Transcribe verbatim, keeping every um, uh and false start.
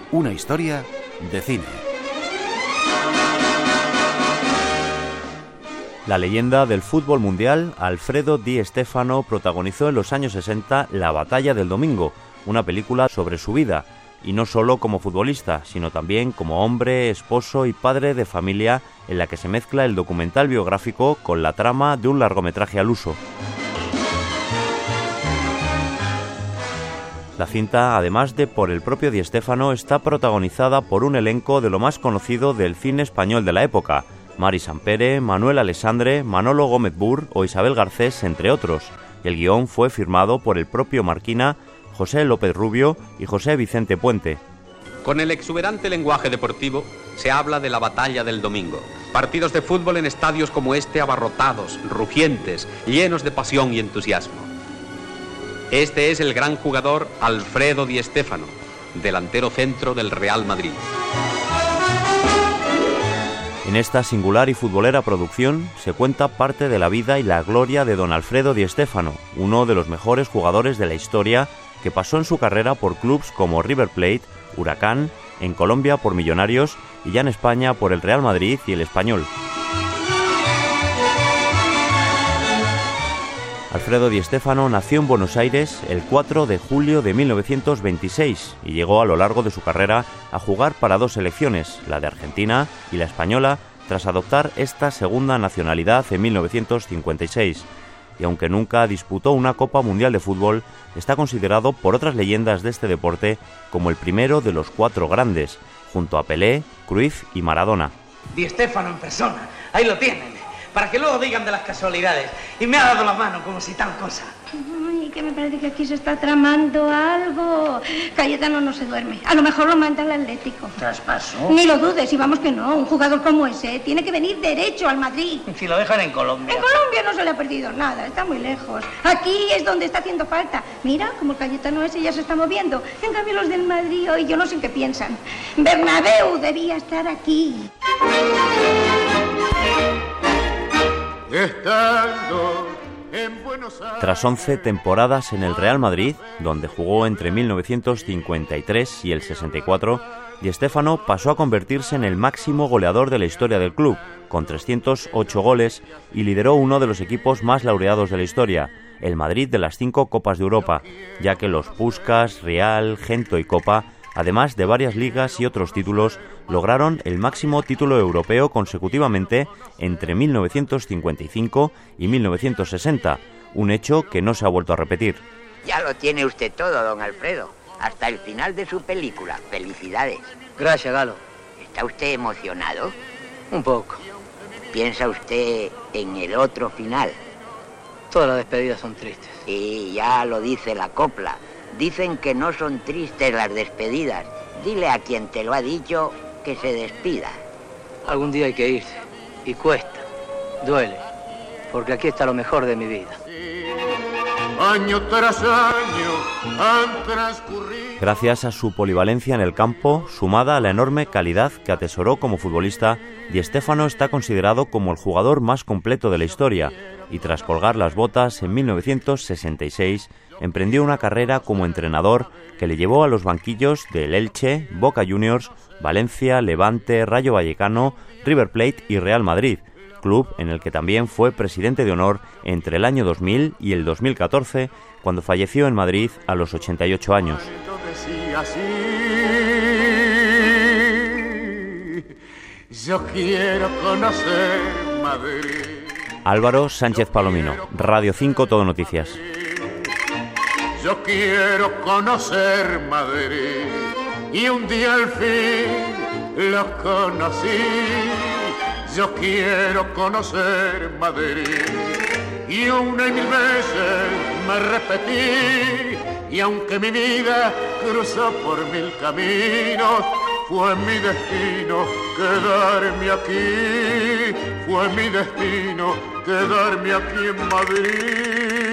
Una historia de cine. La leyenda del fútbol mundial, Alfredo Di Stéfano, protagonizó en los años sesenta La Batalla del Domingo, una película sobre su vida, y no solo como futbolista, sino también como hombre, esposo y padre de familia, en la que se mezcla el documental biográfico con la trama de un largometraje al uso. La cinta, además de por el propio Di Stéfano, está protagonizada por un elenco de lo más conocido del cine español de la época: Mari Sampere, Manuel Alessandre, Manolo Gómez Bur o Isabel Garcés, entre otros. Y el guión fue firmado por el propio Marquina, José López Rubio y José Vicente Puente. Con el exuberante lenguaje deportivo se habla de la batalla del domingo. Partidos de fútbol en estadios como este abarrotados, rugientes, llenos de pasión y entusiasmo. Este es el gran jugador Alfredo Di Stéfano, delantero centro del Real Madrid. En esta singular y futbolera producción se cuenta parte de la vida y la gloria de don Alfredo Di Stéfano, uno de los mejores jugadores de la historia, que pasó en su carrera por clubes como River Plate, Huracán, en Colombia por Millonarios y ya en España por el Real Madrid y el Español. Alfredo Di Stéfano nació en Buenos Aires el cuatro de julio de mil novecientos veintiséis y llegó a lo largo de su carrera a jugar para dos selecciones, la de Argentina y la española, tras adoptar esta segunda nacionalidad en mil novecientos cincuenta y seis. Y aunque nunca disputó una Copa Mundial de Fútbol, está considerado por otras leyendas de este deporte como el primero de los cuatro grandes, junto a Pelé, Cruyff y Maradona. Di Stéfano en persona, ahí lo tienen, para que luego digan de las casualidades. Y me ha dado la mano como si tal cosa. Ay, que me parece que aquí se está tramando algo. Cayetano no se duerme. A lo mejor lo manda el Atlético. ¿Traspaso? Ni lo dudes, y vamos que no. Un jugador como ese tiene que venir derecho al Madrid. Si lo dejan en Colombia. En Colombia no se le ha perdido nada, está muy lejos. Aquí es donde está haciendo falta. Mira, como el Cayetano ese ya se está moviendo. En cambio los del Madrid hoy yo no sé en qué piensan. Bernabéu debía estar aquí. Estando en Buenos Aires. Tras once temporadas en el Real Madrid, donde jugó entre mil novecientos cincuenta y tres y el sesenta y cuatro, Di Stéfano pasó a convertirse en el máximo goleador de la historia del club, con trescientos ocho goles, y lideró uno de los equipos más laureados de la historia, el Madrid de las cinco Copas de Europa, ya que los Puskás, Real, Gento y Copa, además de varias ligas y otros títulos, lograron el máximo título europeo consecutivamente entre mil novecientos cincuenta y cinco y mil novecientos sesenta, un hecho que no se ha vuelto a repetir. Ya lo tiene usted todo, don Alfredo, hasta el final de su película. Felicidades. Gracias, Galo. ¿Está usted emocionado? Un poco. ¿Piensa usted en el otro final? Todas las despedidas son tristes. Sí, ya lo dice la copla. Dicen que no son tristes las despedidas. Dile a quien te lo ha dicho que se despida. Algún día hay que irse. Y cuesta. Duele. Porque aquí está lo mejor de mi vida. Año tras año han transcurrido. Gracias a su polivalencia en el campo, sumada a la enorme calidad que atesoró como futbolista, Di Stéfano está considerado como el jugador más completo de la historia, y tras colgar las botas en mil novecientos sesenta y seis, emprendió una carrera como entrenador que le llevó a los banquillos del Elche, Boca Juniors, Valencia, Levante, Rayo Vallecano, River Plate y Real Madrid, club en el que también fue presidente de honor entre el año dos mil y el dos mil catorce, cuando falleció en Madrid a los ochenta y ocho años. Yo quiero conocer Madrid. Álvaro Sánchez Palomino, Radio cinco Todo Noticias. Yo quiero conocer Madrid y un día al fin lo conocí. Yo quiero conocer Madrid y una y mil veces me repetí, y aunque mi vida cruzó por mil caminos, fue mi destino quedarme aquí, fue mi destino quedarme aquí en Madrid.